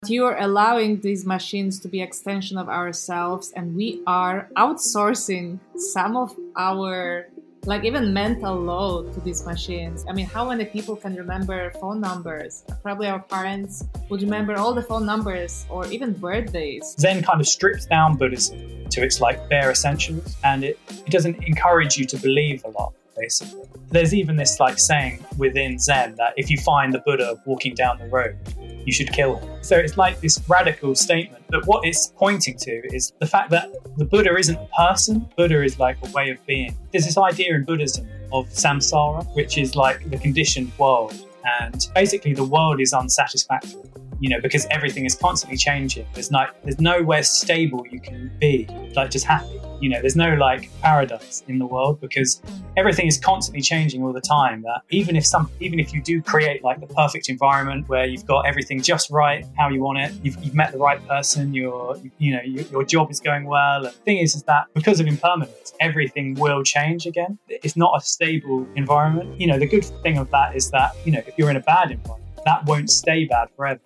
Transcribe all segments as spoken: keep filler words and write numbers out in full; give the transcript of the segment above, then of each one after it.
You're allowing these machines to be extension of ourselves, and we are outsourcing some of our, like, even mental load to these machines. I mean, how many people can remember phone numbers? Probably our parents would remember all the phone numbers or even birthdays. Zen kind of strips down Buddhism to its like bare essentials, and it, it doesn't encourage you to believe a lot, basically. There's even this like saying within Zen that if you find the Buddha walking down the road, you should kill him. So it's like this radical statement, but what it's pointing to is the fact that the Buddha isn't a person. Buddha is like a way of being. There's this idea in Buddhism of samsara, which is like the conditioned world. And basically the world is unsatisfactory, you know, because everything is constantly changing. There's like, there's nowhere stable you can be, like just happy. You know, there's no like paradise in the world because everything is constantly changing all the time. That even if some, even if you do create like the perfect environment where you've got everything just right, how you want it, you've, you've met the right person, your, you know, your, your job is going well. And the thing is, is that because of impermanence, everything will change again. It's not a stable environment. You know, the good thing of that is that, you know, if you're in a bad environment, that won't stay bad forever.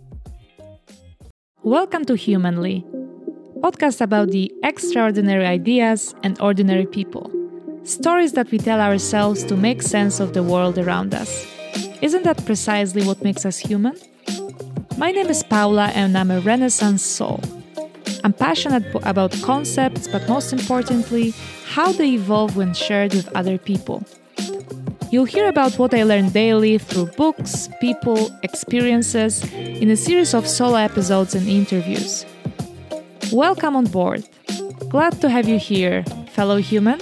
Welcome to Humanly, podcast about the extraordinary ideas and ordinary people. Stories that we tell ourselves to make sense of the world around us. Isn't that precisely what makes us human? My name is Paula and I'm a Renaissance soul. I'm passionate about concepts, but most importantly, how they evolve when shared with other people. You'll hear about what I learn daily through books, people, experiences, in a series of solo episodes and interviews. Welcome on board. Glad to have you here, fellow human.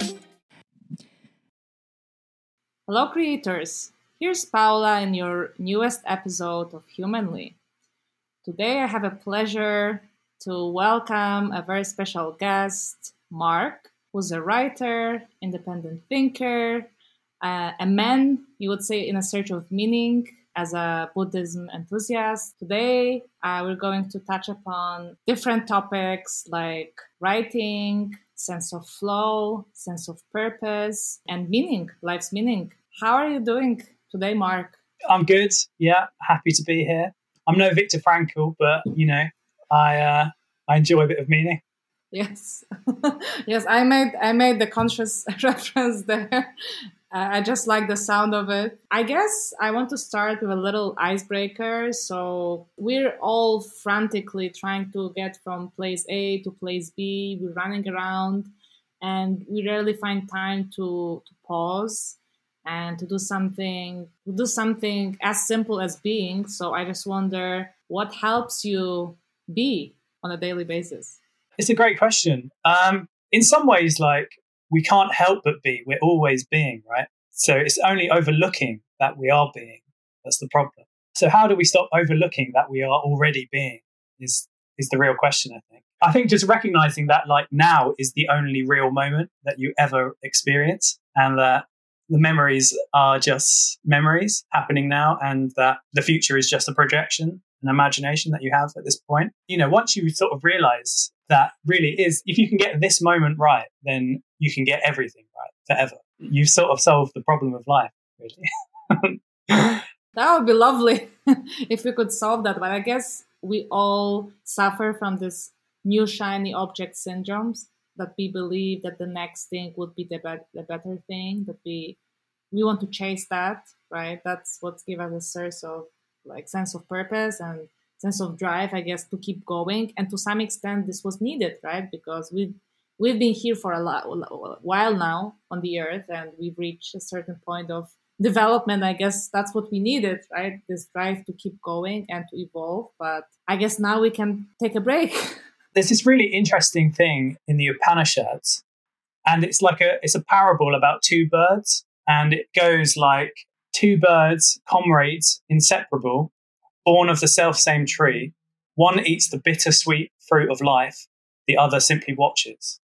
Hello, creators. Here's Paula in your newest episode of Humanly. Today I have a pleasure to welcome a very special guest, Mark, who's a writer, independent thinker, uh, a man, you would say, in a search of meaning, as a Buddhism enthusiast. Today, uh, we're going to touch upon different topics like writing, sense of flow, sense of purpose, and meaning, life's meaning. How are you doing today, Mark? I'm good. Yeah, happy to be here. I'm no Viktor Frankl, but, you know, I uh, I enjoy a bit of meaning. Yes. yes, I made I made the conscious reference there. Uh, I just like the sound of it. I guess I want to start with a little icebreaker. So we're all frantically trying to get from place A to place B. We're running around and we rarely find time to, to pause and to do something, to do something as simple as being. So I just wonder, what helps you be on a daily basis? It's a great question. Um, in some ways, like, we can't help but be. We're always being, right? So it's only overlooking that we are being that's the problem. So how do we stop overlooking that we are already being is is the real question, I think. I think just recognizing that, like, now is the only real moment that you ever experience, and that the memories are just memories happening now, and that the future is just a projection, an imagination that you have at this point. You know, once you sort of realize that really is, if you can get this moment right, then you can get everything right forever. You've sort of solved the problem of life, really. That would be lovely if we could solve that. But I guess we all suffer from this new shiny object syndromes, that we believe that the next thing would be the, be- the better thing, that we we want to chase that, right? That's what gives us a source of like sense of purpose and sense of drive, I guess, to keep going. And to some extent, this was needed, right? Because we've, we've been here for a, lot, a while now on the earth, and we've reached a certain point of development. I guess that's what we needed, right? This drive to keep going and to evolve. But I guess now we can take a break. There's this really interesting thing in the Upanishads, and it's like a, it's a parable about two birds, and it goes like, two birds, comrades, inseparable, born of the self-same tree. One eats the bittersweet fruit of life, the other simply watches.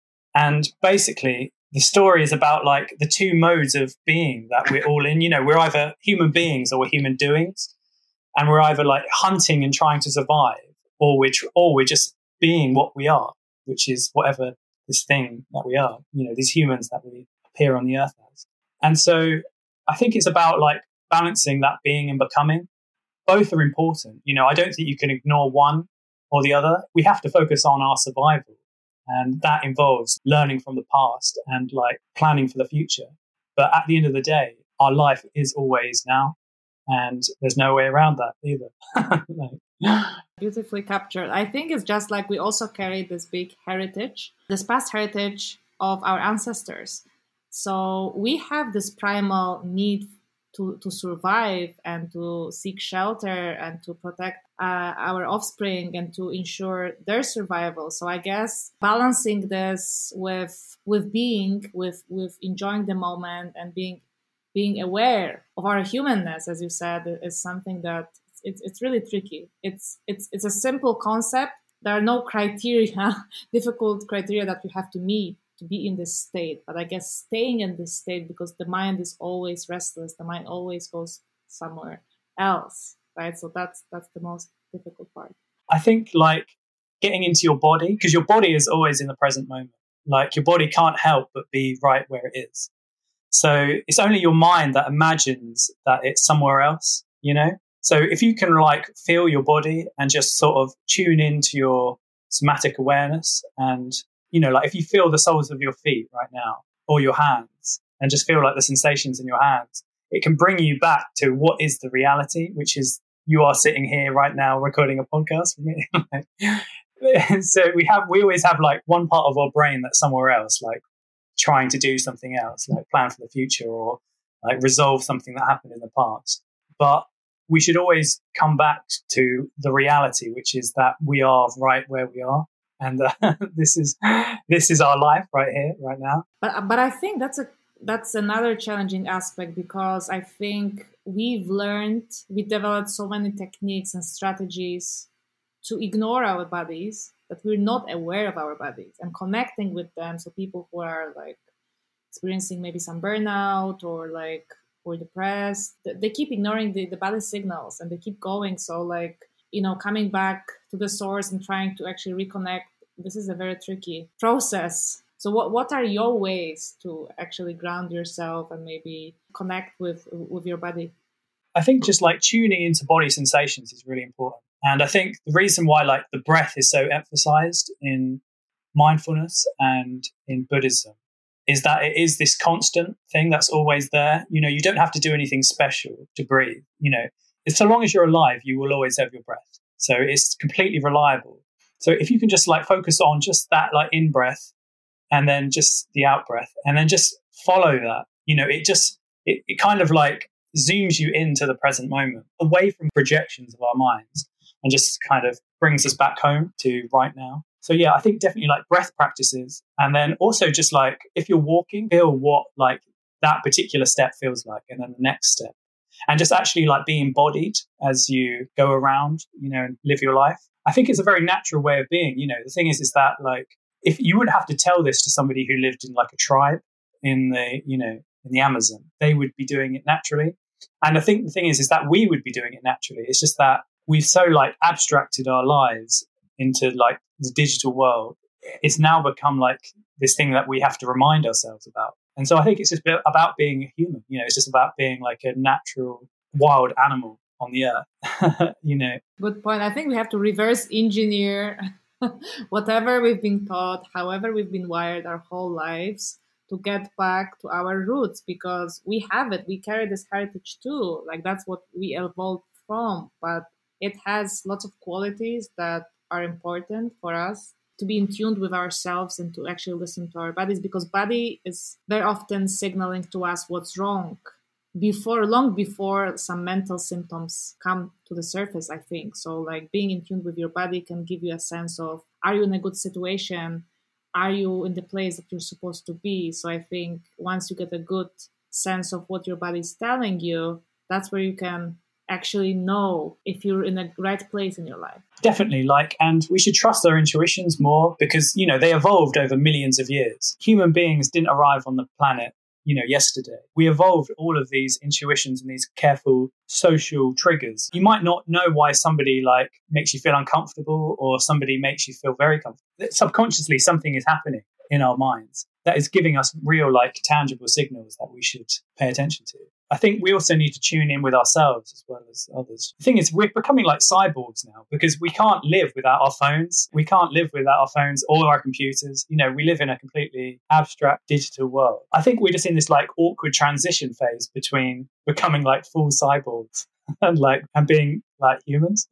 And basically, the story is about like the two modes of being that we're all in. You know, we're either human beings or we're human doings, and we're either like hunting and trying to survive, or we're tr- or we're just being what we are, which is whatever this thing that we are. You know, these humans that we appear on the earth as. And so I think it's about like balancing that being and becoming. both are important. You know, I don't think you can ignore one or the other. We have to focus on our survival. And that involves learning from the past and like planning for the future. But at the end of the day, our life is always now. And there's no way around that either. like, Beautifully captured. I think it's just like we also carry this big heritage, this past heritage of our ancestors. So we have this primal need to, to survive and to seek shelter and to protect uh, our offspring and to ensure their survival. So I guess balancing this with with being, with with enjoying the moment and being being aware of our humanness, as you said, is something that it's it's really tricky. It's it's it's a simple concept. There are no criteria, difficult criteria that you have to meet to be in this state. But I guess staying in this state, because the mind is always restless, the mind always goes somewhere else, right? So that's that's the most difficult part. I think like getting into your body, because your body is always in the present moment. Like your body can't help but be right where it is. So it's only your mind that imagines that it's somewhere else, you know? So if you can like feel your body and just sort of tune into your somatic awareness, and, you know, like if you feel the soles of your feet right now or your hands and just feel like the sensations in your hands, it can bring you back to what is the reality, which is you are sitting here right now recording a podcast with me. So we have, we always have like one part of our brain that's somewhere else, like trying to do something else, like plan for the future or like resolve something that happened in the past. But we should always come back to the reality, which is that we are right where we are. And uh, this is this is our life right here, right now. But but I think that's a that's another challenging aspect, because I think we've learned, we developed so many techniques and strategies to ignore our bodies, that we're not aware of our bodies and connecting with them. So people who are like experiencing maybe some burnout or like or depressed, they keep ignoring the, the body signals and they keep going. So like, you know, coming back to the source and trying to actually reconnect, this is a very tricky process. So what, what are your ways to actually ground yourself and maybe connect with, with your body? I think just like tuning into body sensations is really important. And I think the reason why like the breath is so emphasized in mindfulness and in Buddhism is that it is this constant thing that's always there. You know, you don't have to do anything special to breathe. You know, so long as you're alive, you will always have your breath. So it's completely reliable. So if you can just like focus on just that like in breath and then just the out breath and then just follow that, you know, it just, it, it kind of like zooms you into the present moment, away from projections of our minds, and just kind of brings us back home to right now. So yeah, I think definitely like breath practices. And then also just like if you're walking, feel what like that particular step feels like, and then the next step. And just actually like be embodied as you go around, you know, and live your life. I think it's a very natural way of being. You know, the thing is, is that like if you would have to tell this to somebody who lived in like a tribe in the, you know, in the Amazon, they would be doing it naturally. And I think the thing is, is that we would be doing it naturally. It's just that we've so like abstracted our lives into like the digital world. It's now become like this thing that we have to remind ourselves about. And so I think it's just about being a human. You know, it's just about being like a natural wild animal on the earth, you know. Good point. I think we have to reverse engineer whatever we've been taught, however we've been wired our whole lives, to get back to our roots, because we have it. We carry this heritage too. Like that's what we evolved from. But it has lots of qualities that are important for us to be in tune with ourselves and to actually listen to our bodies, because body is very often signaling to us what's wrong before, long before some mental symptoms come to the surface, I think. So like being in tune with your body can give you a sense of, are you in a good situation? Are you in the place that you're supposed to be? So I think once you get a good sense of what your body is telling you, that's where you can actually know if you're in the right place in your life. Definitely, like, and we should trust our intuitions more, because, you know, they evolved over millions of years. Human beings didn't arrive on the planet, you know, yesterday. We evolved all of these intuitions and these careful social triggers. You might not know why somebody like makes you feel uncomfortable or somebody makes you feel very comfortable. Subconsciously, something is happening in our minds that is giving us real, like, tangible signals that we should pay attention to. I think we also need to tune in with ourselves as well as others. The thing is, we're becoming like cyborgs now because we can't live without our phones. We can't live without our phones or our computers. You know, we live in a completely abstract digital world. I think we're just in this like awkward transition phase between becoming like full cyborgs and like and being like humans.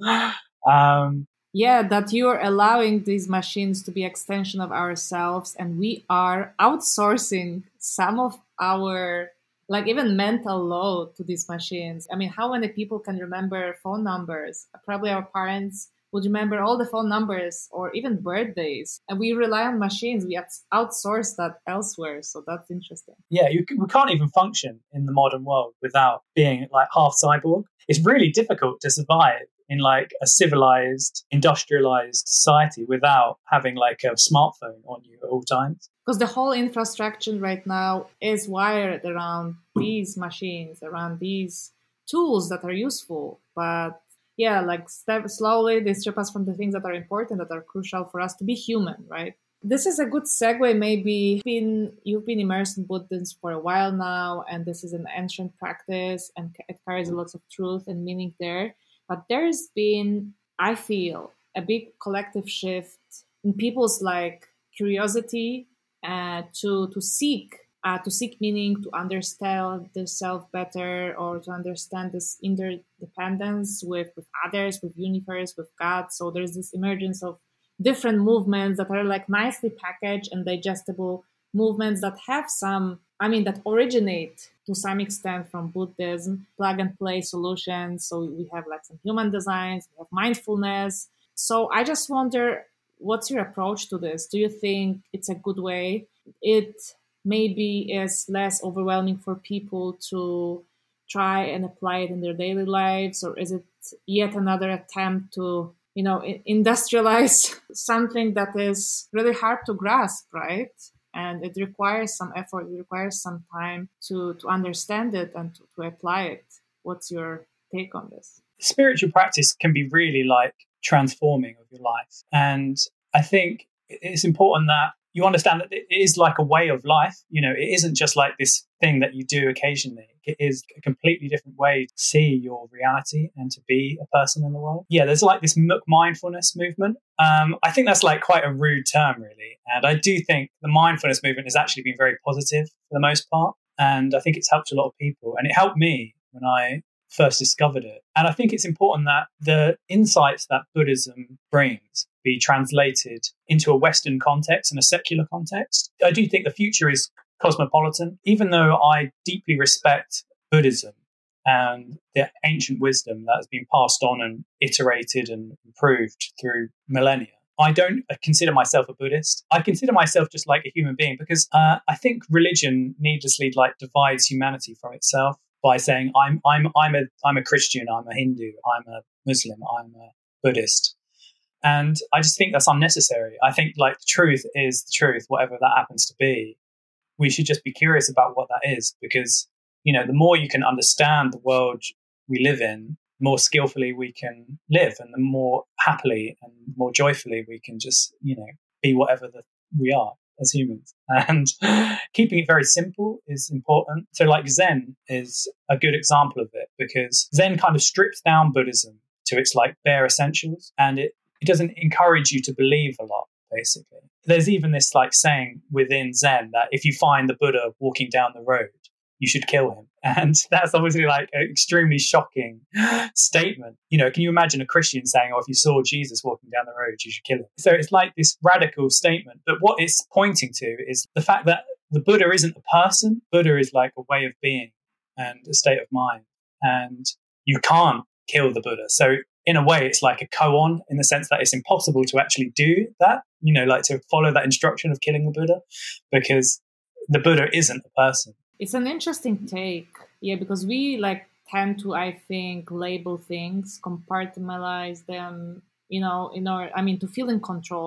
Um, yeah, that you're allowing these machines to be extension of ourselves, and we are outsourcing some of our like even mental load to these machines. I mean, how many people can remember phone numbers? Probably our parents would remember all the phone numbers or even birthdays. And we rely on machines. We outsource that elsewhere. So that's interesting. Yeah, you, we can't even function in the modern world without being like half cyborg. It's really difficult to survive in like a civilized, industrialized society without having like a smartphone on you at all times. Because the whole infrastructure right now is wired around these machines, around these tools that are useful. But yeah, like step slowly, they strip us from the things that are important, that are crucial for us to be human, right? This is a good segue. Maybe been, you've been immersed in Buddhism for a while now, and this is an ancient practice, and it carries lots of truth and meaning there. But there's been, I feel, a big collective shift in people's like curiosity uh, to to seek uh, to seek meaning, to understand the self better, or to understand this interdependence with with others, with universe, with God. So there's this emergence of different movements that are like nicely packaged and digestible movements that have some, I mean, that originate to some extent from Buddhism, plug and play solutions. So we have like some human designs, we have mindfulness. So I just wonder, what's your approach to this? Do you think it's a good way? It maybe is less overwhelming for people to try and apply it in their daily lives, or is it yet another attempt to, you know, industrialize something that is really hard to grasp, right? And it requires some effort, it requires some time to, to understand it and to, to apply it. What's your take on this? Spiritual practice can be really like transforming of your life. And I think it's important that you understand that it is like a way of life. You know, it isn't just like this thing that you do occasionally. It is a completely different way to see your reality and to be a person in the world. Yeah, there's like this mindfulness movement. Um, I think that's like quite a rude term, really. And I do think the mindfulness movement has actually been very positive for the most part. And I think it's helped a lot of people. And it helped me when I first discovered it. And I think it's important that the insights that Buddhism brings be translated into a Western context and a secular context. I do think the future is cosmopolitan. Even though I deeply respect Buddhism and the ancient wisdom that has been passed on and iterated and improved through millennia, I don't consider myself a Buddhist. I consider myself just like a human being because uh, I think religion needlessly like divides humanity from itself by saying I'm I'm I'm a I'm a Christian, I'm a Hindu, I'm a Muslim, I'm a Buddhist. And I just think that's unnecessary. I think like the truth is the truth, whatever that happens to be. We should just be curious about what that is because, you know, the more you can understand the world we live in, the more skillfully we can live and the more happily and more joyfully we can just, you know, be whatever the, we are as humans. And keeping it very simple is important. So like Zen is a good example of it because Zen kind of strips down Buddhism to its like bare essentials, and it It doesn't encourage you to believe a lot, basically. There's even this like saying within Zen that if you find the Buddha walking down the road, you should kill him. And that's obviously like an extremely shocking statement. You know, can you imagine a Christian saying, oh, if you saw Jesus walking down the road, you should kill him? So it's like this radical statement. But what it's pointing to is the fact that the Buddha isn't a person. Buddha is like a way of being and a state of mind. And you can't kill the Buddha. So in a way, it's like a koan in the sense that it's impossible to actually do that, you know, like to follow that instruction of killing the Buddha because the Buddha isn't a person. It's an interesting take. Yeah, because we like tend to, I think, label things, compartmentalize them, you know, in order, I mean, to feel in control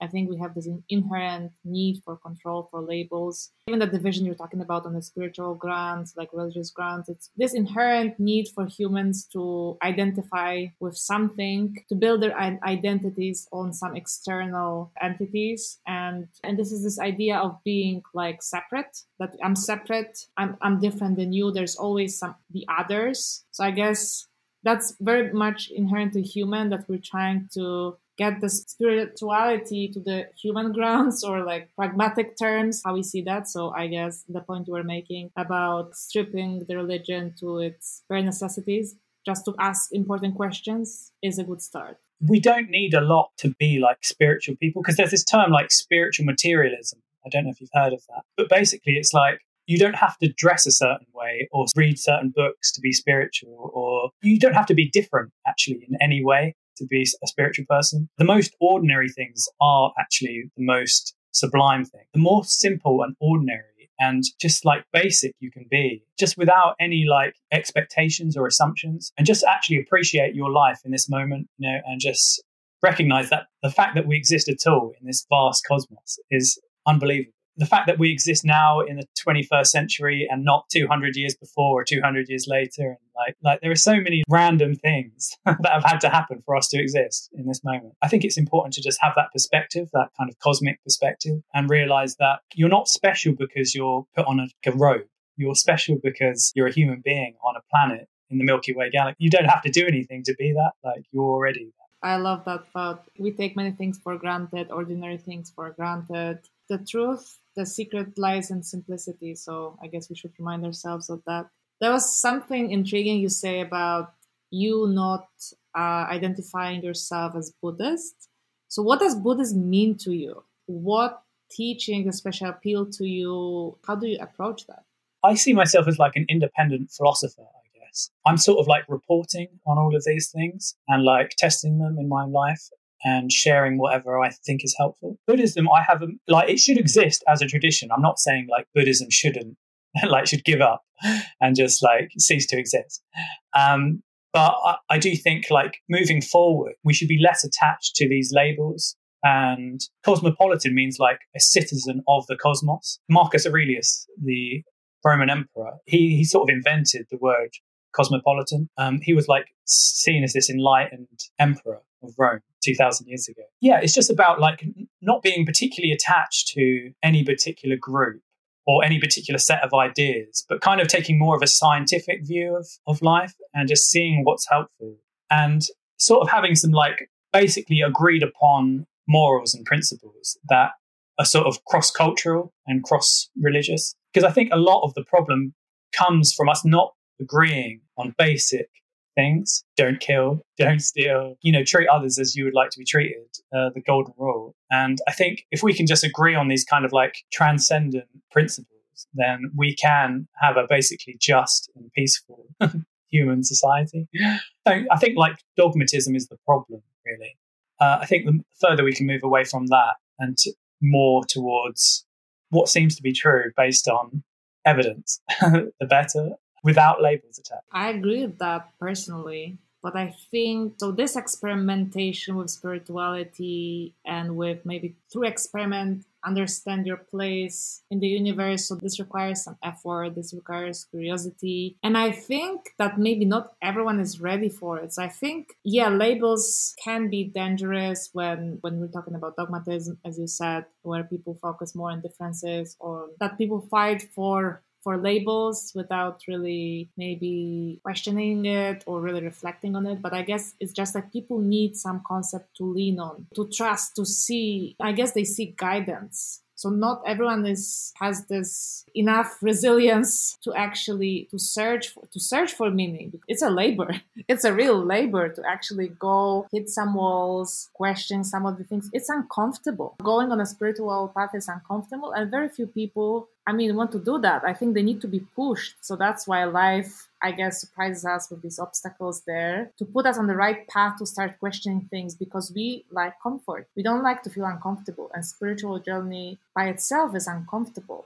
I think we have this inherent need for control, for labels. Even the division you're talking about on the spiritual grounds, like religious grounds, it's this inherent need for humans to identify with something, to build their identities on some external entities. And and this is this idea of being like separate, that I'm separate, I'm I'm different than you. There's always some the others. So I guess that's very much inherent to human, that we're trying to get the spirituality to the human grounds, or like pragmatic terms, how we see that. So I guess the point you were making about stripping the religion to its very necessities, just to ask important questions, is a good start. We don't need a lot to be like spiritual people, because there's this term like spiritual materialism. I don't know if you've heard of that. But basically it's like, you don't have to dress a certain way or read certain books to be spiritual, or you don't have to be different actually in any way to be a spiritual person. The most ordinary things are actually the most sublime thing. The more simple and ordinary and just like basic you can be, just without any like expectations or assumptions, and just actually appreciate your life in this moment, you know, and just recognize that the fact that we exist at all in this vast cosmos is unbelievable. The fact that we exist now in the twenty-first century and not two hundred years before or two hundred years later. And like, like there are so many random things that have had to happen for us to exist in this moment. I think it's important to just have that perspective, that kind of cosmic perspective, and realize that you're not special because you're put on a, a robe. You're special because you're a human being on a planet in the Milky Way galaxy. You don't have to do anything to be that. Like, you're already that. I love that thought. We take many things for granted, ordinary things for granted. The truth, the secret lies in simplicity. So I guess we should remind ourselves of that. There was something intriguing you say about you not uh, identifying yourself as Buddhist. So what does Buddhism mean to you? What teaching especially appeal to you? How do you approach that? I see myself as like an independent philosopher, I guess. I'm sort of like reporting on all of these things and like testing them in my life and sharing whatever I think is helpful. Buddhism, I have, a, like, it should exist as a tradition. I'm not saying like Buddhism shouldn't, like should give up and just like cease to exist. Um, but I, I do think like moving forward, we should be less attached to these labels. And cosmopolitan means like a citizen of the cosmos. Marcus Aurelius, the Roman emperor, he, he sort of invented the word cosmopolitan. Um, he was like seen as this enlightened emperor of Rome two thousand years ago. Yeah, it's just about like not being particularly attached to any particular group or any particular set of ideas, but kind of taking more of a scientific view of, of life and just seeing what's helpful and sort of having some like basically agreed upon morals and principles that are sort of cross-cultural and cross-religious. Because I think a lot of the problem comes from us not agreeing on basic things. Don't kill, don't steal, you know, treat others as you would like to be treated, uh, the golden rule. And I think if we can just agree on these kind of like transcendent principles, then we can have a basically just and peaceful human society. So I think like dogmatism is the problem, really. Uh, I think the further we can move away from that and to, more towards what seems to be true based on evidence, the better, without labels attached. I agree with that personally, but I think so this experimentation with spirituality and with maybe through experiment understand your place in the universe. So this requires some effort, this requires curiosity. And I think that maybe not everyone is ready for it. So I think, yeah, labels can be dangerous when, when we're talking about dogmatism, as you said, where people focus more on differences or that people fight for for labels without really maybe questioning it or really reflecting on it. But I guess it's just that people need some concept to lean on, to trust, to see. I guess they seek guidance. So not everyone is has this enough resilience to actually to search for, to search for meaning. It's a labor. It's a real labor to actually go hit some walls, question some of the things. It's uncomfortable. Going on a spiritual path is uncomfortable, and very few people, I mean, want to do that. I think they need to be pushed. So that's why life, I guess, surprises us with these obstacles there to put us on the right path to start questioning things, because we like comfort. We don't like to feel uncomfortable, and spiritual journey by itself is uncomfortable.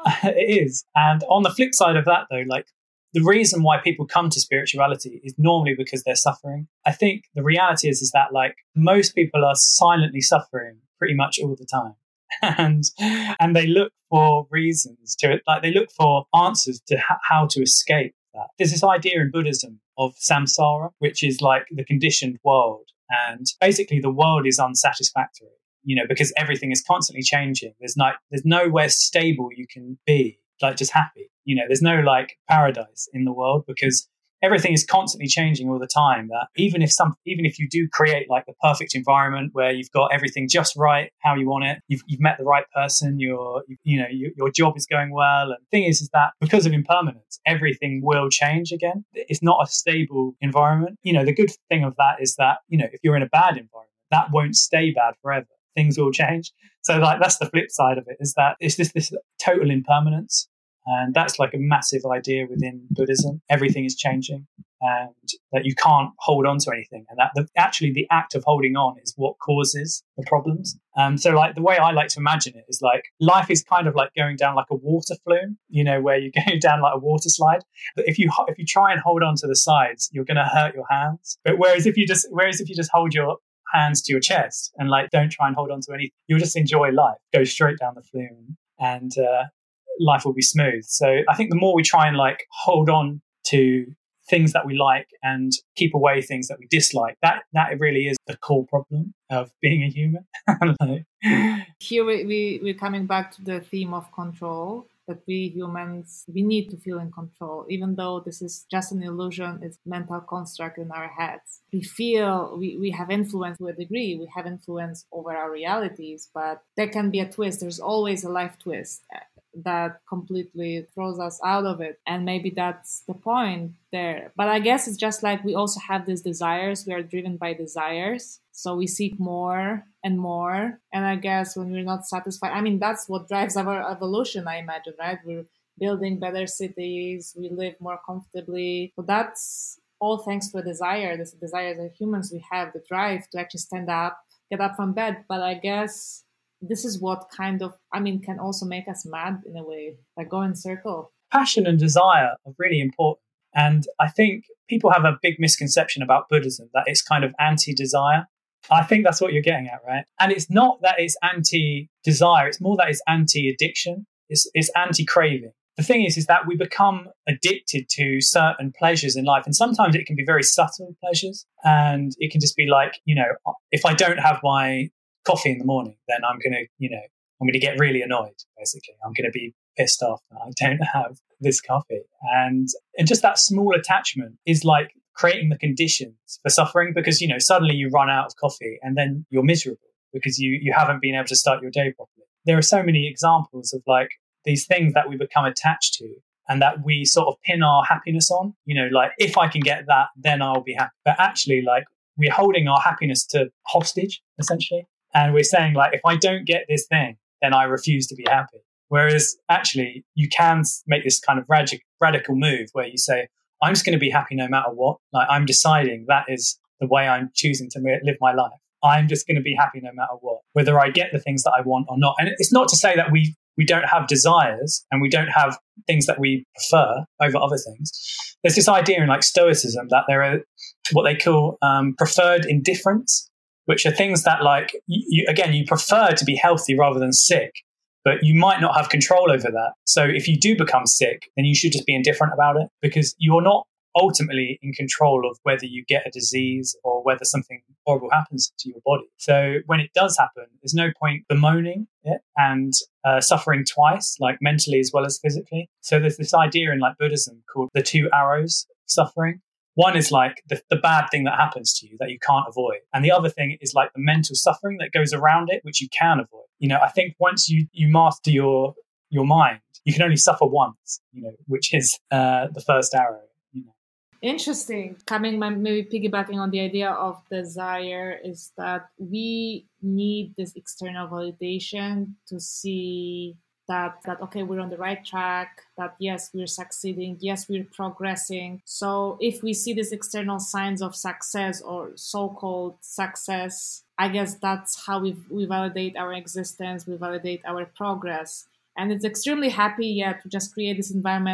It is. And on the flip side of that, though, like the reason why people come to spirituality is normally because they're suffering. I think the reality is, is that like most people are silently suffering pretty much all the time. And and they look for reasons to it, like they look for answers to ha- how to escape that. There's this idea in Buddhism of samsara, which is like the conditioned world. And basically the world is unsatisfactory, you know, because everything is constantly changing. There's not, there's nowhere stable you can be, like just happy. You know, there's no like paradise in the world because everything is constantly changing all the time. That even if some, even if you do create like the perfect environment where you've got everything just right, how you want it, you've, you've met the right person, your, you know, you, your job is going well. And the thing is, is that because of impermanence, everything will change again. It's not a stable environment. You know, the good thing of that is that, you know, if you're in a bad environment, that won't stay bad forever. Things will change. So like, that's the flip side of it, is that it's this, this total impermanence. And that's like a massive idea within Buddhism. Everything is changing and that you can't hold on to anything. And that the, actually the act of holding on is what causes the problems. Um, so like the way I like to imagine it is like life is kind of like going down like a water flume, you know, where you're going down like a water slide. But if you, if you try and hold on to the sides, you're going to hurt your hands. But whereas if you just, whereas if you just hold your hands to your chest and like don't try and hold on to anything, you'll just enjoy life, go straight down the flume and, uh, life will be smooth. So I think the more we try and like hold on to things that we like and keep away things that we dislike, that that really is the core problem of being a human. Like, here we, we we're coming back to the theme of control, that we humans, we need to feel in control, even though this is just an illusion. It's mental construct in our heads. We feel we, we have influence to a degree. We have influence over our realities, but there can be a twist. There's always a life twist that completely throws us out of it. And maybe that's the point there. But I guess it's just like we also have these desires. We are driven by desires. So we seek more and more. And I guess when we're not satisfied, I mean, that's what drives our evolution, I imagine, right? We're building better cities. We live more comfortably. So that's all thanks to a desire. This desire that humans, we have the drive to actually stand up, get up from bed. But I guess this is what kind of, I mean, can also make us mad in a way, like go in circle. Passion and desire are really important. And I think people have a big misconception about Buddhism, that it's kind of anti-desire. I think that's what you're getting at, right? And it's not that it's anti-desire, it's more that it's anti-addiction, it's, it's anti-craving. The thing is, is that we become addicted to certain pleasures in life. And sometimes it can be very subtle pleasures. And it can just be like, you know, if I don't have my coffee in the morning, then I'm going to, you know, I'm going to get really annoyed, basically. I'm going to be pissed off that I don't have this coffee. And, and just that small attachment is like creating the conditions for suffering, because, you know, suddenly you run out of coffee and then you're miserable because you, you haven't been able to start your day properly. There are so many examples of like these things that we become attached to and that we sort of pin our happiness on, you know, like if I can get that, then I'll be happy. But actually, like we're holding our happiness to hostage, essentially. And we're saying, like, if I don't get this thing, then I refuse to be happy. Whereas actually, you can make this kind of radic- radical move where you say, I'm just going to be happy no matter what. Like, I'm deciding that is the way I'm choosing to live my life. I'm just going to be happy no matter what, whether I get the things that I want or not. And it's not to say that we, we don't have desires and we don't have things that we prefer over other things. There's this idea in like Stoicism that there are what they call um, preferred indifference, which are things that like, you, you, again, you prefer to be healthy rather than sick, but you might not have control over that. So if you do become sick, then you should just be indifferent about it, because you're not ultimately in control of whether you get a disease or whether something horrible happens to your body. So when it does happen, there's no point bemoaning it and uh, suffering twice, like mentally as well as physically. So there's this idea in like Buddhism called the two arrows of suffering. One is like the, the bad thing that happens to you that you can't avoid. And the other thing is like the mental suffering that goes around it, which you can avoid. You know, I think once you, you master your your mind, you can only suffer once, you know, which is uh, the first arrow. You know. Interesting. Coming, maybe piggybacking on the idea of desire is that we need this external validation to see that, that, okay, we're on the right track, that yes, we're succeeding, yes, we're progressing. So if we see these external signs of success or so-called success, I guess that's how we we validate our existence, we validate our progress. And it's extremely happy, yeah, to just create this environment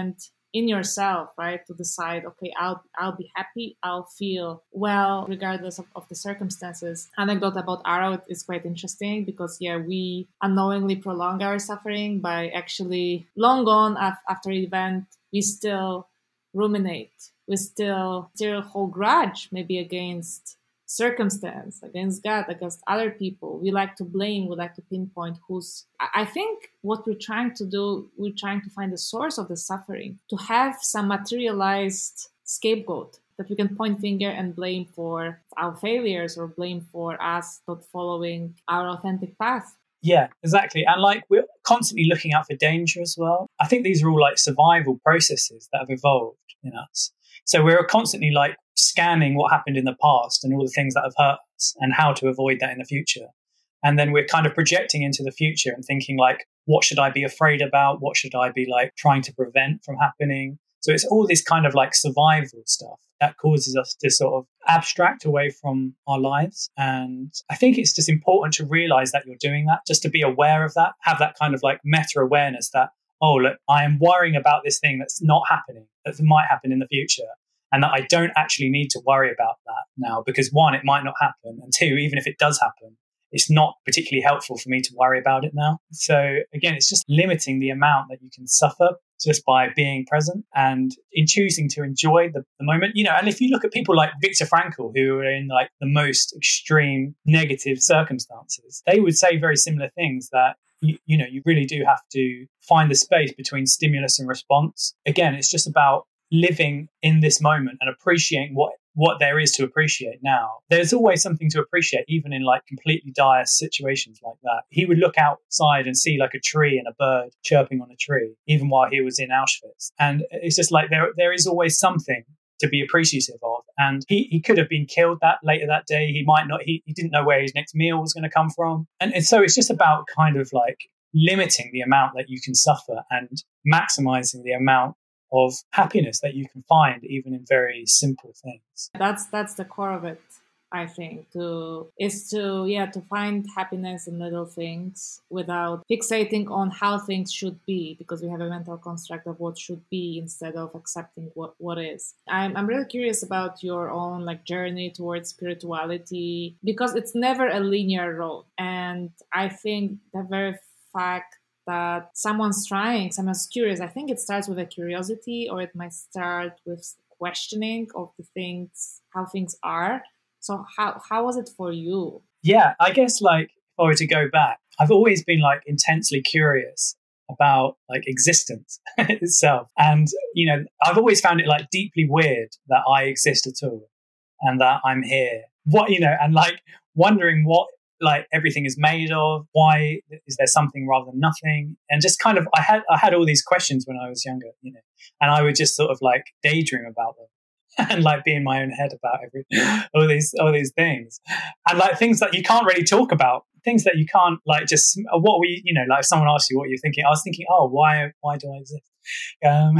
in yourself, right? To decide, okay, I'll I'll be happy, I'll feel well regardless of, of the circumstances. Anecdote about Arrow is quite interesting because yeah, we unknowingly prolong our suffering by actually long gone af- after the event, we still ruminate, we still still hold grudge maybe against circumstance, against God, against other people. We like to blame, we like to pinpoint who's. I think what we're trying to do, we're trying to find the source of the suffering, to have some materialized scapegoat that we can point finger and blame for our failures or blame for us not following our authentic path. Yeah, exactly. And like we're constantly looking out for danger as well. I think these are all like survival processes that have evolved in us. So we're constantly like scanning what happened in the past and all the things that have hurt us and how to avoid that in the future. And then we're kind of projecting into the future and thinking like, what should I be afraid about? What should I be like trying to prevent from happening? So it's all this kind of like survival stuff that causes us to sort of abstract away from our lives. And I think it's just important to realize that you're doing that, just to be aware of that, have that kind of like meta awareness that, oh, look, I am worrying about this thing that's not happening, that might happen in the future, and that I don't actually need to worry about that now because one, it might not happen. And two, even if it does happen, it's not particularly helpful for me to worry about it now. So again, it's just limiting the amount that you can suffer just by being present and in choosing to enjoy the, the moment. You know, and if you look at people like Viktor Frankl, who are in like the most extreme negative circumstances, they would say very similar things that, you, you know, you really do have to find the space between stimulus and response. Again, it's just about living in this moment and appreciating what what there is to appreciate now. There's always something to appreciate, even in like completely dire situations like that. He would look outside and see like a tree and a bird chirping on a tree, even while he was in Auschwitz. And it's just like there there is always something to be appreciative of. And he, he could have been killed that later that day. He might not, he, he didn't know where his next meal was going to come from. And, and so it's just about kind of like limiting the amount that you can suffer and maximizing the amount of happiness that you can find even in very simple things. That's that's the core of it, I think, to is to yeah to find happiness in little things without fixating on how things should be, because we have a mental construct of what should be instead of accepting what, what is. I'm I'm really curious about your own like journey towards spirituality, because it's never a linear road. And I think the very fact that someone's trying, someone's curious, I think it starts with a curiosity, or it might start with questioning of the things, how things are. So how how was it for you? Yeah, I guess like if I were to go back, I've always been like intensely curious about like existence itself. And, you know, I've always found it like deeply weird that I exist at all and that I'm here. What, you know, and like wondering what like everything is made of, why is there something rather than nothing? And just kind of, I had I had all these questions when I was younger, you know, and I would just sort of like daydream about them and like be in my own head about every all these all these things, and like things that you can't really talk about, things that you can't like just what we you know like if someone asks you what you're thinking, I was thinking, oh, why why do I exist? Um,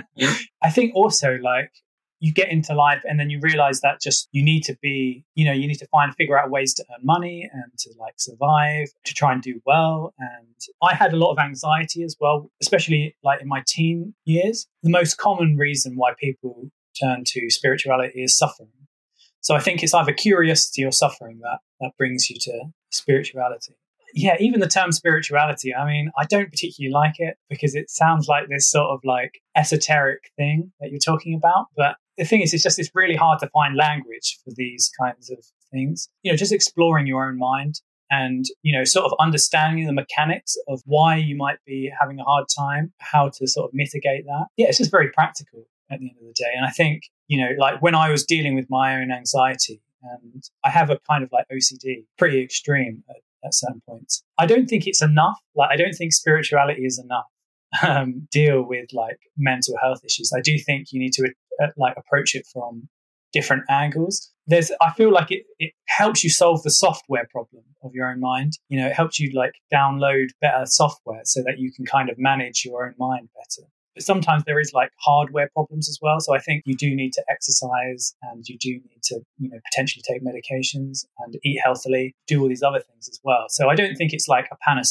I think also like you get into life and then you realize that just you need to be, you know, you need to find, figure out ways to earn money and to like survive, to try and do well. And I had a lot of anxiety as well, especially like in my teen years. The most common reason why people turn to spirituality is suffering. So I think it's either curiosity or suffering that, that brings you to spirituality. Yeah, even the term spirituality, I mean, I don't particularly like it because it sounds like this sort of like esoteric thing that you're talking about. But the thing is, it's just, it's really hard to find language for these kinds of things. You know, just exploring your own mind and, you know, sort of understanding the mechanics of why you might be having a hard time, how to sort of mitigate that. Yeah, it's just very practical at the end of the day. And I think, you know, like when I was dealing with my own anxiety, and I have a kind of like O C D, pretty extreme at, at certain points. I don't think it's enough. Like, I don't think spirituality is enough. Um, deal with like mental health issues. I do think you need to uh, like approach it from different angles. There's, I feel like it, it helps you solve the software problem of your own mind. You know, it helps you like download better software so that you can kind of manage your own mind better. But sometimes there is like hardware problems as well. So I think you do need to exercise and you do need to, you know, potentially take medications and eat healthily, do all these other things as well. So I don't think it's like a panacea.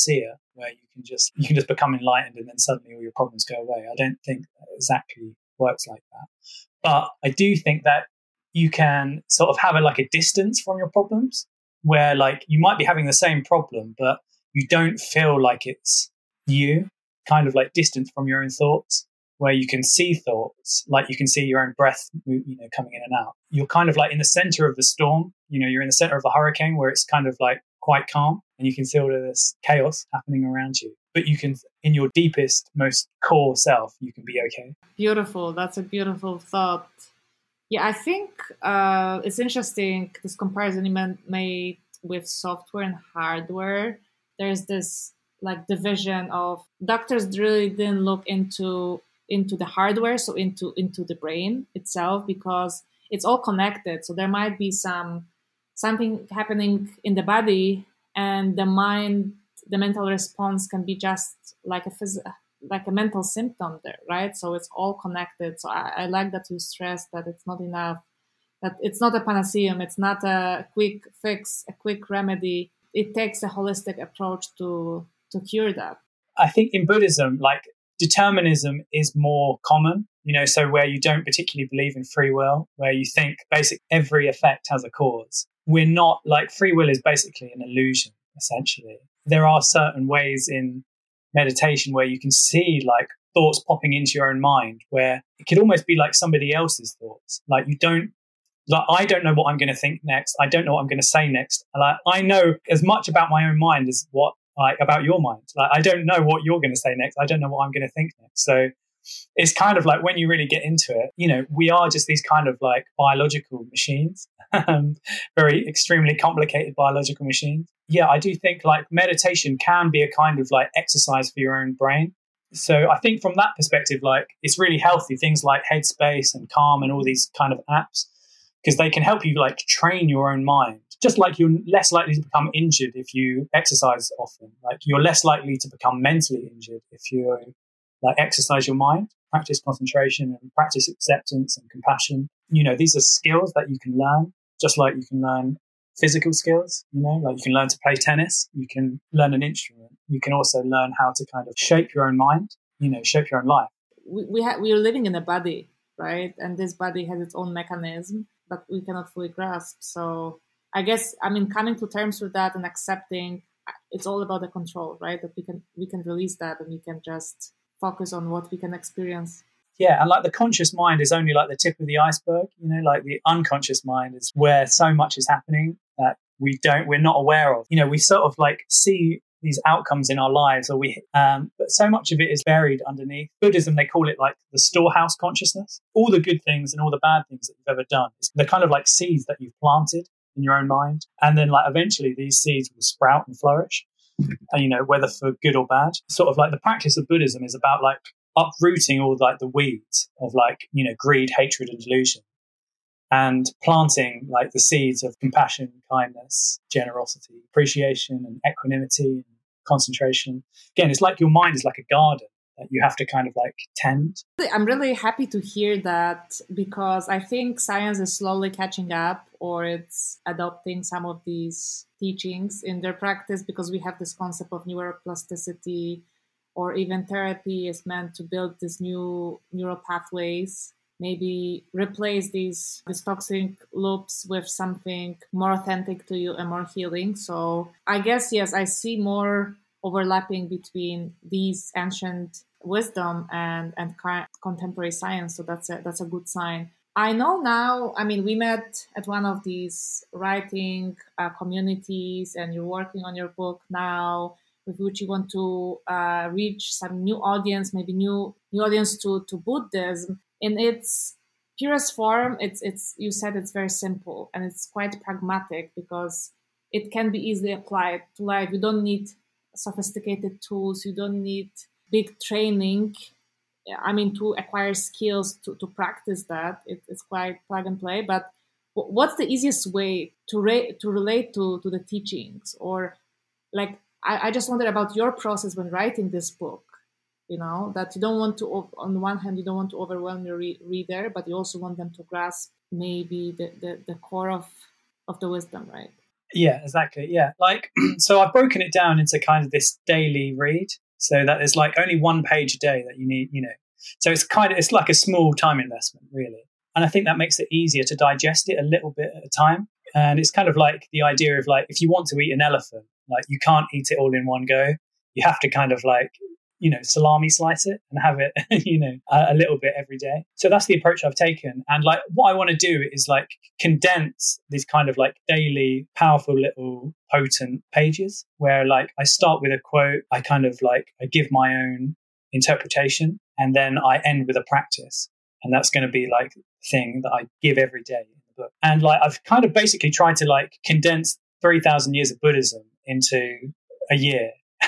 where you can just you can just become enlightened and then suddenly all your problems go away. I don't think that exactly works like that. But I do think that you can sort of have a, like a distance from your problems where like you might be having the same problem, but you don't feel like it's you, kind of like distance from your own thoughts, where you can see thoughts, like you can see your own breath, you know, coming in and out. You're kind of like in the center of the storm, you know, you're in the center of a hurricane where it's kind of like quite calm and you can see all of this chaos happening around you. But you can, in your deepest, most core self, you can be okay. Beautiful. That's a beautiful thought. Yeah, I think uh, it's interesting, this comparison you made with software and hardware. There's this like division of doctors really didn't look into into the hardware, so into into the brain itself, because it's all connected. So there might be some something happening in the body, and the mind, the mental response can be just like a phys- like a mental symptom there, right? So it's all connected. So I, I like that you stress that it's not enough, that it's not a panacea, it's not a quick fix, a quick remedy. It takes a holistic approach to to cure that. I think in Buddhism, like determinism is more common, you know, so where you don't particularly believe in free will, where you think basically every effect has a cause. We're not like free will is basically an illusion, essentially. There are certain ways in meditation where you can see like thoughts popping into your own mind, where it could almost be like somebody else's thoughts. Like you don't, like I don't know what I'm going to think next. I don't know what I'm going to say next. Like I know as much about my own mind as what like about your mind. Like I don't know what you're going to say next. I don't know what I'm going to think next. So it's kind of like when you really get into it, you know, we are just these kind of like biological machines, very extremely complicated biological machines. Yeah, I do think like meditation can be a kind of like exercise for your own brain. So I think from that perspective, like it's really healthy. Things like Headspace and Calm and all these kind of apps, because they can help you like train your own mind. Just like you're less likely to become injured if you exercise often. Like you're less likely to become mentally injured if you like exercise your mind, practice concentration and practice acceptance and compassion. You know, these are skills that you can learn, just like you can learn physical skills, you know, like you can learn to play tennis, you can learn an instrument. You can also learn how to kind of shape your own mind, you know, shape your own life. We we, ha- we are living in a body, right? And this body has its own mechanism that we cannot fully grasp. So I guess, I mean, coming to terms with that and accepting, it's all about the control, right? That we can we can release that and we can just focus on what we can experience. Yeah, and like the conscious mind is only like the tip of the iceberg, you know, like the unconscious mind is where so much is happening that we don't, we're not aware of. You know, we sort of like see these outcomes in our lives, or we, um, but so much of it is buried underneath. Buddhism, they call it like the storehouse consciousness. All the good things and all the bad things that you've ever done, they're kind of like seeds that you've planted in your own mind. And then like eventually these seeds will sprout and flourish, and, you know, whether for good or bad. Sort of like the practice of Buddhism is about like uprooting all like the weeds of like, you know, greed, hatred and delusion, and planting like the seeds of compassion, kindness, generosity, appreciation and equanimity and concentration. Again, it's like your mind is like a garden that you have to kind of like tend. I'm really happy to hear that, because I think science is slowly catching up, or it's adopting some of these teachings in their practice, because we have this concept of neuroplasticity, or even therapy is meant to build these new neural pathways, maybe replace these, these toxic loops with something more authentic to you and more healing. So I guess, yes, I see more overlapping between these ancient wisdom and, and contemporary science. So that's a, that's a good sign. I know now, I mean, we met at one of these writing uh, communities, and you're working on your book now, with which you want to uh, reach some new audience, maybe new new audience to, to Buddhism. In its purest form, it's it's you said it's very simple and it's quite pragmatic, because it can be easily applied to life. You don't need sophisticated tools. You don't need big training. I mean, to acquire skills to, to practice that. It, it's quite plug and play. But what's the easiest way to re- to relate to, to the teachings? Or like, I, I just wondered about your process when writing this book, you know, that you don't want to, on the one hand, you don't want to overwhelm your re- reader, but you also want them to grasp maybe the, the, the core of, of the wisdom, right? Yeah, exactly. Yeah. Like, so I've broken it down into kind of this daily read so that there's like only one page a day that you need, you know. So it's kind of, it's like a small time investment, really. And I think that makes it easier to digest it a little bit at a time. And it's kind of like the idea of like, if you want to eat an elephant, like you can't eat it all in one go. You have to kind of like, you know, salami slice it and have it, you know, a, a little bit every day. So that's the approach I've taken. And like what I want to do is like condense these kind of like daily, powerful little potent pages where like I start with a quote, I kind of like, I give my own interpretation, and then I end with a practice. And that's going to be like the thing that I give every day in the book. And like I've kind of basically tried to like condense three thousand years of Buddhism into a year.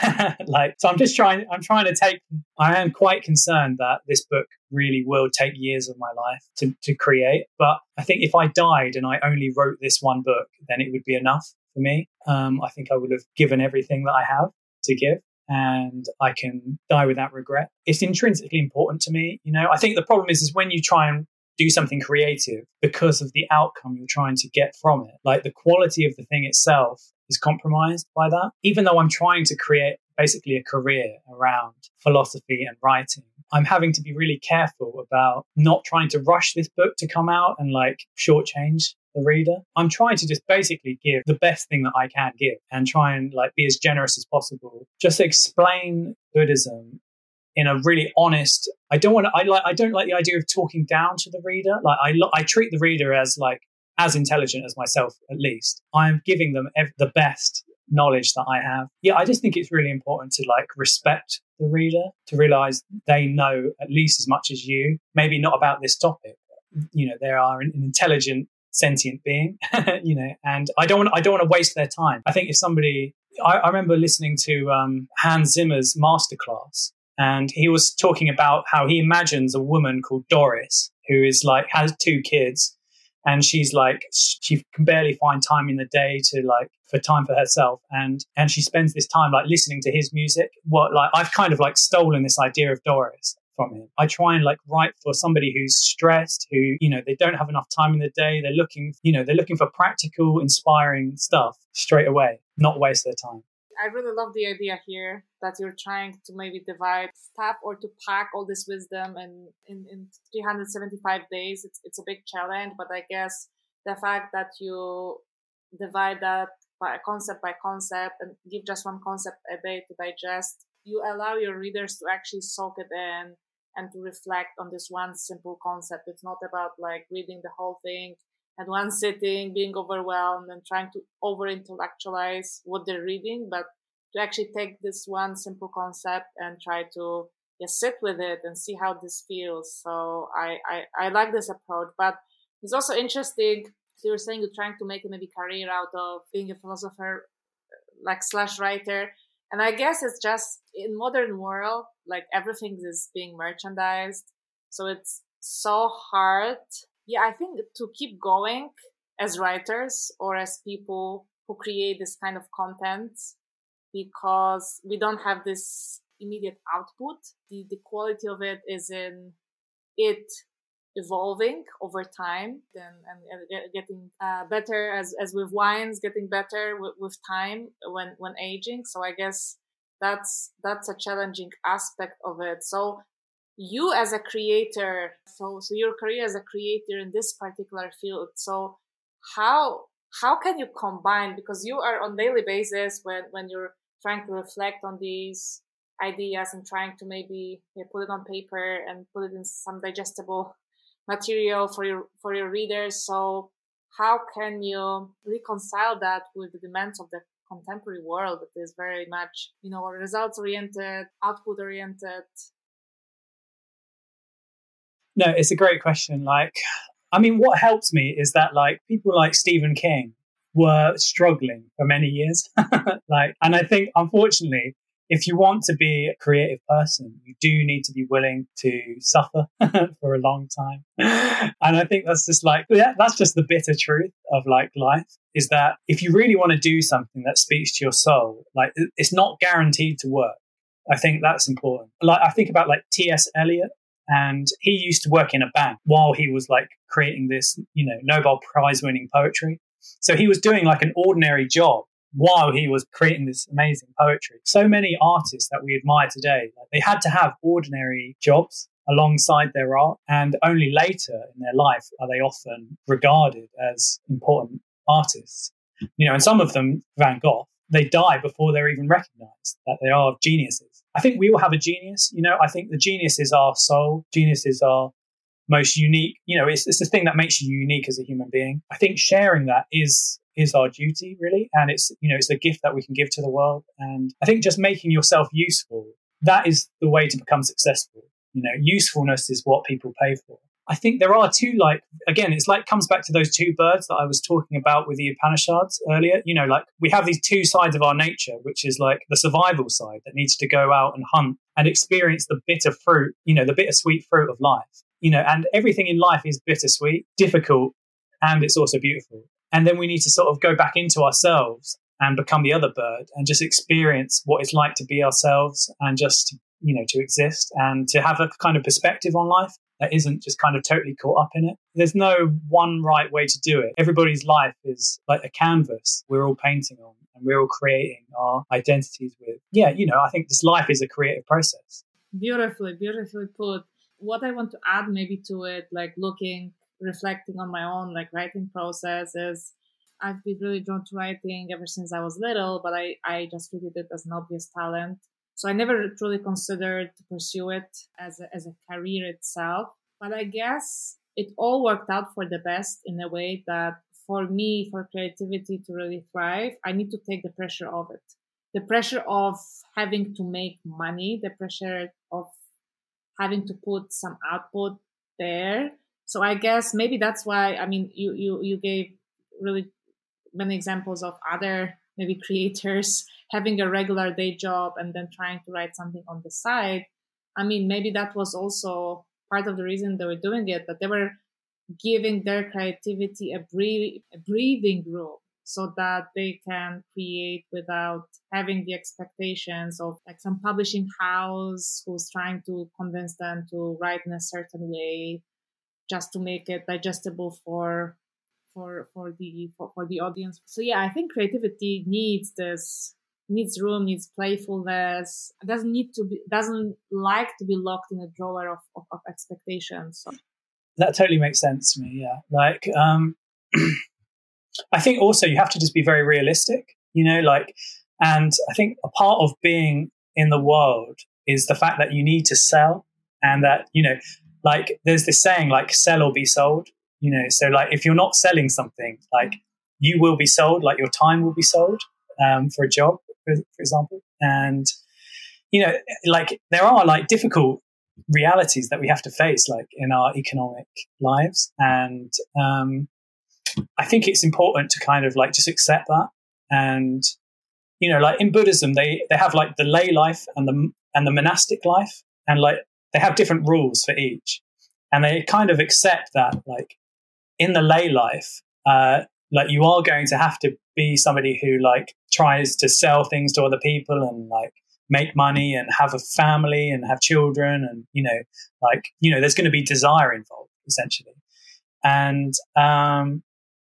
Like, so I'm just trying, I'm trying to take, I am quite concerned that this book really will take years of my life to, to create. But I think if I died and I only wrote this one book, then it would be enough for me. Um, I think I would have given everything that I have to give, and I can die without regret. It's intrinsically important to me. You know, I think the problem is, is when you try and do something creative because of the outcome you're trying to get from it, like the quality of the thing itself is compromised by that. Even though I'm trying to create basically a career around philosophy and writing, I'm having to be really careful about not trying to rush this book to come out and like shortchange the reader. I'm trying to just basically give the best thing that I can give and try and like be as generous as possible. Just explain Buddhism in a really honest. I don't want to. I like. I don't like the idea of talking down to the reader. Like I, I treat the reader as like as intelligent as myself. At least I'm giving them ev- the best knowledge that I have. Yeah, I just think it's really important to like respect the reader, to realize they know at least as much as you. Maybe not about this topic. You know, they are an, an intelligent, sentient being. You know, and I don't. Want, I don't want to waste their time. I think if somebody, I, I remember listening to um, Hans Zimmer's masterclass. And he was talking about how he imagines a woman called Doris, who is like, has two kids. And she's like, she can barely find time in the day to like, for time for herself. And, and she spends this time like listening to his music. What, like, I've kind of like stolen this idea of Doris from him. I try and like write for somebody who's stressed, who, you know, they don't have enough time in the day. They're looking, you know, they're looking for practical, inspiring stuff straight away, not waste their time. I really love the idea here that you're trying to maybe divide stuff or to pack all this wisdom and in, in three hundred seventy-five days. It's it's a big challenge, but I guess the fact that you divide that by concept by concept and give just one concept a day to digest, you allow your readers to actually soak it in and to reflect on this one simple concept. It's not about like reading the whole thing at one sitting, being overwhelmed and trying to over-intellectualize what they're reading, but to actually take this one simple concept and try to just sit with it and see how this feels. So I, I, I like this approach, but it's also interesting. So you're saying you're trying to make a maybe career out of being a philosopher, like slash writer. And I guess it's just in modern world, like everything is being merchandised. So it's so hard. Yeah, I think to keep going as writers or as people who create this kind of content, because we don't have this immediate output. The, the quality of it is in it evolving over time and, and getting uh, better as, as with wines, getting better with, with time when, when aging. So I guess that's, that's a challenging aspect of it. So you as a creator, so so your career as a creator in this particular field, so how how can you combine, because you are on daily basis when when you're trying to reflect on these ideas and trying to maybe you know, put it on paper and put it in some digestible material for your for your readers. So how can you reconcile that with the demands of the contemporary world that is very much, you know, results oriented, output oriented? No, it's a great question. Like, I mean, what helps me is that like people like Stephen King were struggling for many years. Like, and I think, unfortunately, if you want to be a creative person, you do need to be willing to suffer for a long time. And I think that's just like, yeah, that's just the bitter truth of like life, is that if you really want to do something that speaks to your soul, like it's not guaranteed to work. I think that's important. Like, I think about like T S Eliot. And he used to work in a bank while he was like creating this, you know, Nobel Prize winning poetry. So he was doing like an ordinary job while he was creating this amazing poetry. So many artists that we admire today, like, they had to have ordinary jobs alongside their art, and only later in their life are they often regarded as important artists. You know, and some of them, Van Gogh, they die before they're even recognized that they are geniuses. I think we all have a genius. You know, I think the genius is our soul. Genius is our most unique. You know, it's, it's the thing that makes you unique as a human being. I think sharing that is is our duty, really. And it's, you know, it's a gift that we can give to the world. And I think just making yourself useful, that is the way to become successful. You know, usefulness is what people pay for. I think there are two, like, again, it's like comes back to those two birds that I was talking about with the Upanishads earlier. You know, like we have these two sides of our nature, which is like the survival side that needs to go out and hunt and experience the bitter fruit, you know, the bittersweet fruit of life, you know, and everything in life is bittersweet, difficult, and it's also beautiful. And then we need to sort of go back into ourselves and become the other bird and just experience what it's like to be ourselves and just, you know, to exist and to have a kind of perspective on life that isn't just kind of totally caught up in it. There's no one right way to do it. Everybody's life is like a canvas we're all painting on and we're all creating our identities with. Yeah, you know, I think this life is a creative process. Beautifully, beautifully put. What I want to add maybe to it, like looking, reflecting on my own like writing process is I've been really drawn to writing ever since I was little, but I, I just treated it as an obvious talent. So I never truly considered to pursue it as a, as a career itself. But I guess it all worked out for the best in a way that for me, for creativity to really thrive, I need to take the pressure of it. The pressure of having to make money, the pressure of having to put some output there. So I guess maybe that's why, I mean, you, you, you gave really many examples of other maybe creators having a regular day job and then trying to write something on the side. I mean, maybe that was also part of the reason they were doing it, that they were giving their creativity a, breathe, a breathing room so that they can create without having the expectations of like some publishing house who's trying to convince them to write in a certain way just to make it digestible for for for the for, for the audience. So yeah, I think creativity needs this needs room, needs playfulness. It doesn't need to be doesn't like to be locked in a drawer of, of, of expectations. So. That totally makes sense to me, yeah. Like um I think also you have to just be very realistic, you know, like, and I think a part of being in the world is the fact that you need to sell, and that, you know, like there's this saying like sell or be sold, you know, so like if you're not selling something, like you will be sold, like your time will be sold um, for a job, for, for example. And, you know, like there are like difficult realities that we have to face like in our economic lives. And um, I think it's important to kind of like just accept that. And, you know, like in Buddhism, they, they have like the lay life and the, and the monastic life, and like, they have different rules for each, and they kind of accept that, like in the lay life, uh, like you are going to have to be somebody who like tries to sell things to other people and like make money and have a family and have children, and you know, like you know, there's going to be desire involved essentially, and um,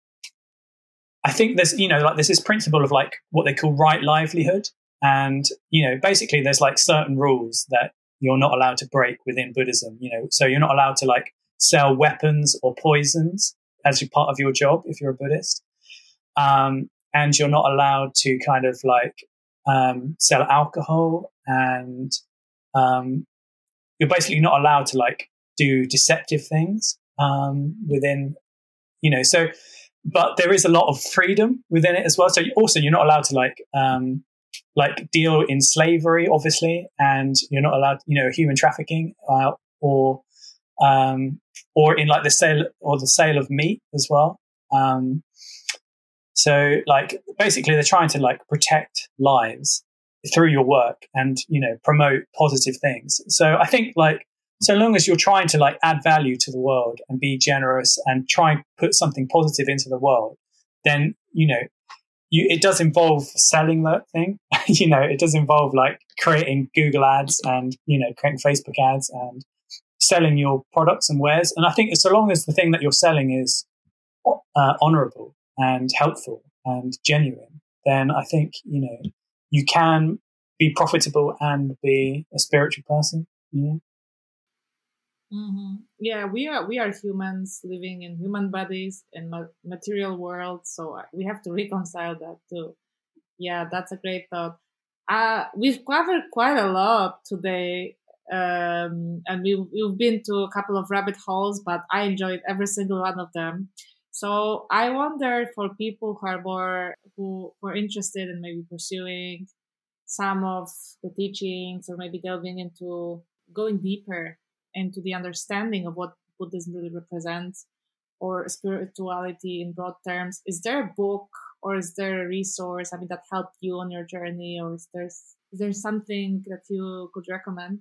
I think there's you know like there's this principle of like what they call right livelihood, and you know, basically there's like certain rules that you're not allowed to break within Buddhism, you know, so you're not allowed to like sell weapons or poisons as your part of your job if you're a Buddhist. Um, and you're not allowed to kind of like um, sell alcohol, and um, you're basically not allowed to like do deceptive things um, within, you know, so, but there is a lot of freedom within it as well. So you, also you're not allowed to like, um, like deal in slavery, obviously, and you're not allowed, you know, human trafficking, uh, or, um, or in like the sale or the sale of meat as well. Um, so like basically they're trying to like protect lives through your work and, you know, promote positive things. So I think like, so long as you're trying to like add value to the world and be generous and try and put something positive into the world, then, you know, You, it does involve selling that thing, you know, it does involve like creating Google ads and, you know, creating Facebook ads and selling your products and wares. And I think so long as the thing that you're selling is uh, honorable and helpful and genuine, then I think, you know, you can be profitable and be a spiritual person, you know? Mm-hmm. Yeah, we are we are humans living in human bodies in ma- material world, so we have to reconcile that too. Yeah, that's a great thought. Uh, we've covered quite a lot today, um, and we've, we've been to a couple of rabbit holes, but I enjoyed every single one of them. So I wonder for people who are more who, who are interested in maybe pursuing some of the teachings or maybe delving into going deeper into the understanding of what Buddhism really represents or spirituality in broad terms. Is there a book or is there a resource, I mean, that helped you on your journey, or is there, is there something that you could recommend?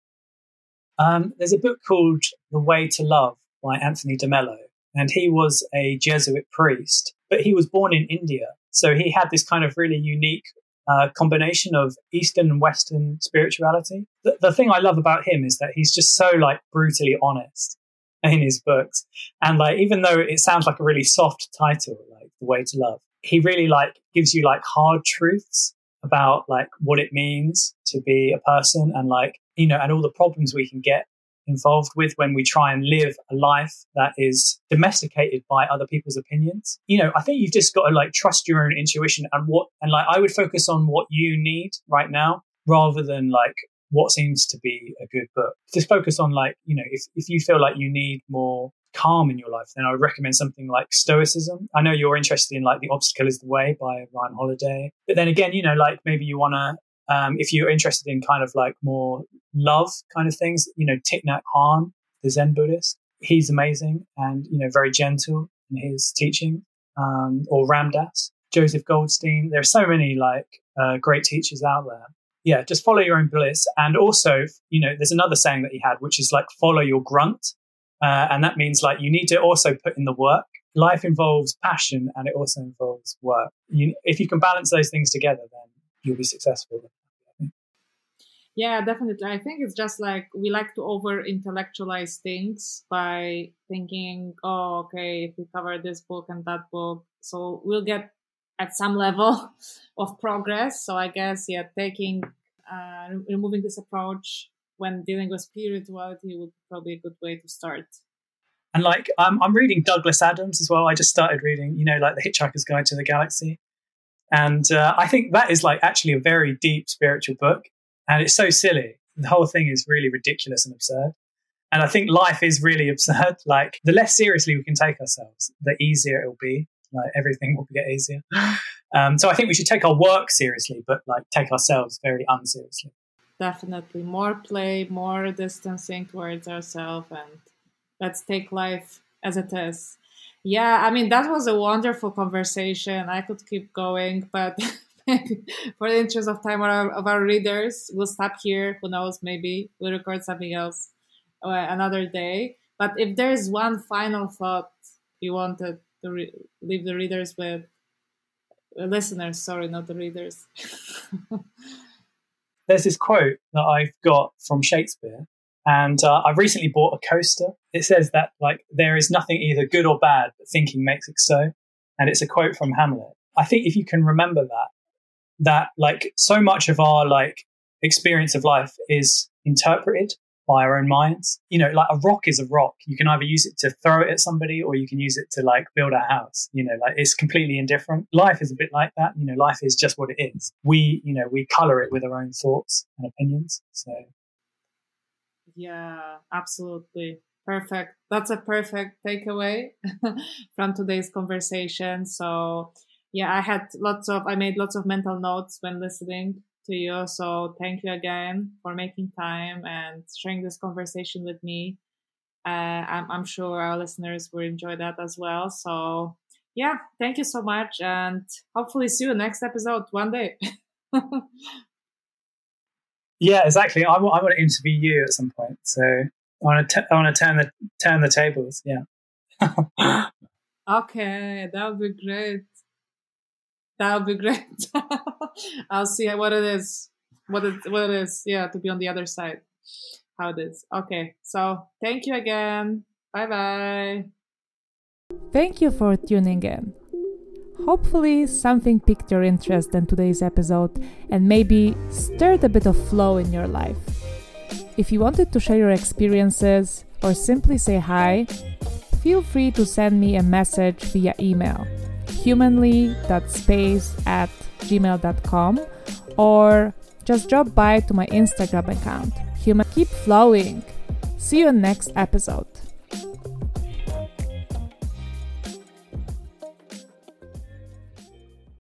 Um, there's a book called The Way to Love by Anthony de Mello, and he was a Jesuit priest, but he was born in India. So he had this kind of really unique uh, combination of Eastern and Western spirituality. The, the thing I love about him is that he's just so like brutally honest in his books. And like, even though it sounds like a really soft title, like The Way to Love, he really like gives you like hard truths about like what it means to be a person, and like, you know, and all the problems we can get involved with when we try and live a life that is domesticated by other people's opinions. You know, I think you've just got to like trust your own intuition and what, and like, I would focus on what you need right now rather than like what seems to be a good book. Just focus on like, you know, if, if you feel like you need more calm in your life, then I would recommend something like Stoicism. I know you're interested in like The Obstacle is the Way by Ryan Holiday. But then again, you know, like maybe you want to, Um, if you're interested in kind of like more love kind of things, you know, Thich Nhat Hanh, the Zen Buddhist, he's amazing and, you know, very gentle in his teaching. Um, or Ram Dass, Joseph Goldstein. There are so many like uh, great teachers out there. Yeah, just follow your own bliss. And also, you know, there's another saying that he had, which is like follow your grunt. Uh, and that means like you need to also put in the work. Life involves passion and it also involves work. You, if you can balance those things together, then you'll be successful. Yeah, definitely. I think it's just like we like to over intellectualize things by thinking, oh, okay, if we cover this book and that book, so we'll get at some level of progress. So I guess, yeah, taking, uh, removing this approach when dealing with spirituality would be probably a good way to start. And like, um, I'm reading Douglas Adams as well. I just started reading, you know, like The Hitchhiker's Guide to the Galaxy. And uh, I think that is like actually a very deep spiritual book. And it's so silly. The whole thing is really ridiculous and absurd. And I think life is really absurd. Like, the less seriously we can take ourselves, the easier it'll be. Like, everything will get easier. Um, so I think we should take our work seriously, but like take ourselves very unseriously. Definitely. More play, more distancing towards ourselves, and let's take life as it is. Yeah, I mean, that was a wonderful conversation. I could keep going, but for the interest of time of our, of our readers, we'll stop here. Who knows? Maybe we'll record something else uh, another day. But if there's one final thought you wanted to re- leave the readers with, uh, listeners, sorry, not the readers. There's this quote that I've got from Shakespeare, and uh, I've recently bought a coaster. It says that like there is nothing either good or bad, but thinking makes it so. And it's a quote from Hamlet. I think if you can remember that, that like so much of our like experience of life is interpreted by our own minds. You know, like a rock is a rock. You can either use it to throw it at somebody or you can use it to like build a house. You know, like it's completely indifferent. Life is a bit like that. You know, life is just what it is. We, you know, we color it with our own thoughts and opinions. So yeah, absolutely. Perfect. That's a perfect takeaway from today's conversation. So yeah, I had lots of, I made lots of mental notes when listening to you. So thank you again for making time and sharing this conversation with me. Uh, I'm, I'm sure our listeners will enjoy that as well. So yeah, thank you so much. And hopefully see you next episode one day. yeah, exactly. I, w- I want to interview you at some point. So I want to, t- I want to turn the, turn the tables. Yeah. Okay. That would be great. That would be great. I'll see what it is. What it, what it is. Yeah, to be on the other side. How it is. Okay. So thank you again. Bye bye. Thank you for tuning in. Hopefully, something piqued your interest in today's episode and maybe stirred a bit of flow in your life. If you wanted to share your experiences or simply say hi, feel free to send me a message via email, humanly dot space at gmail dot com, or just drop by to my Instagram account. Human, keep flowing. See you in next episode.